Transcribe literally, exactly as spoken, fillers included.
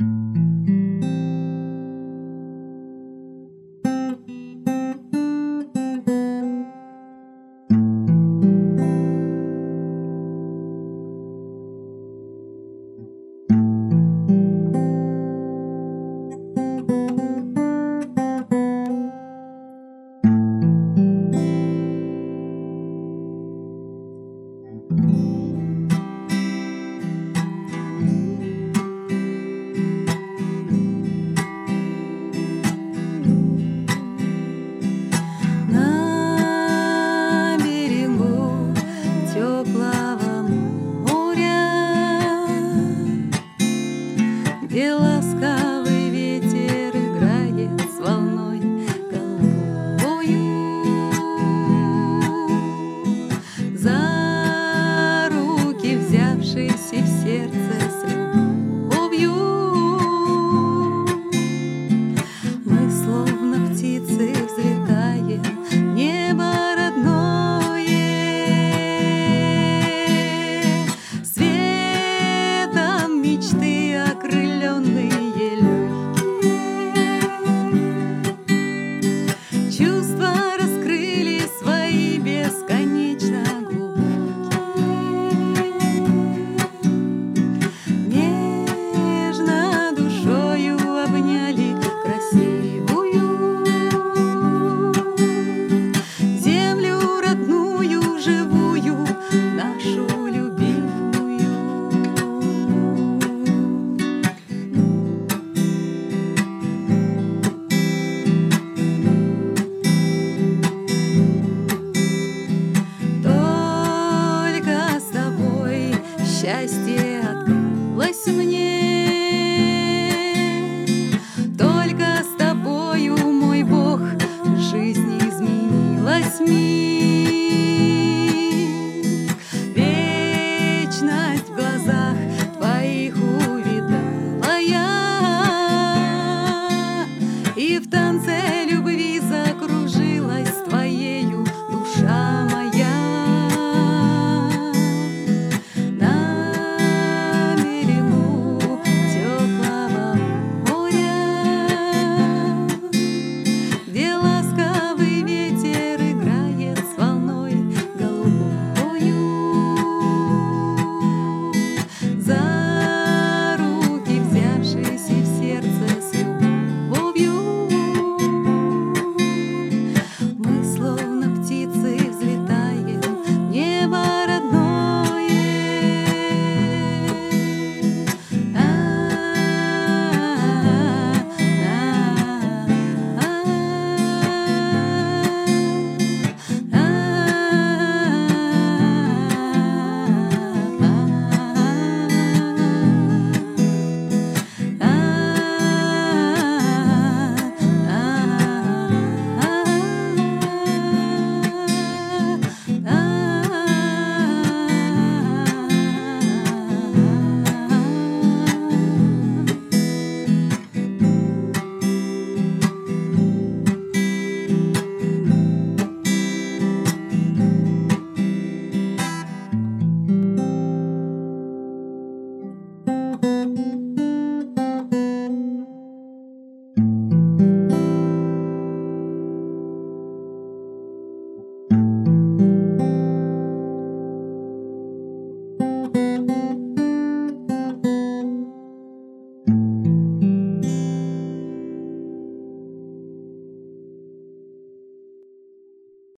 На берегу теплого моря, где ласковый ветер играет с волной голубою, за руки взявшись и в сердце с любовью, мы словно птицы взлетаем в небо родное, светом мечты окрыленные легкие, чувства раскрыли свои бесконечно глубокие, нежно душою обняли красивую землю родную, живую, нашу любимую. Только с тобой счастье открылось мне, только с тобою, мой Бог, жизнь изменилась мне.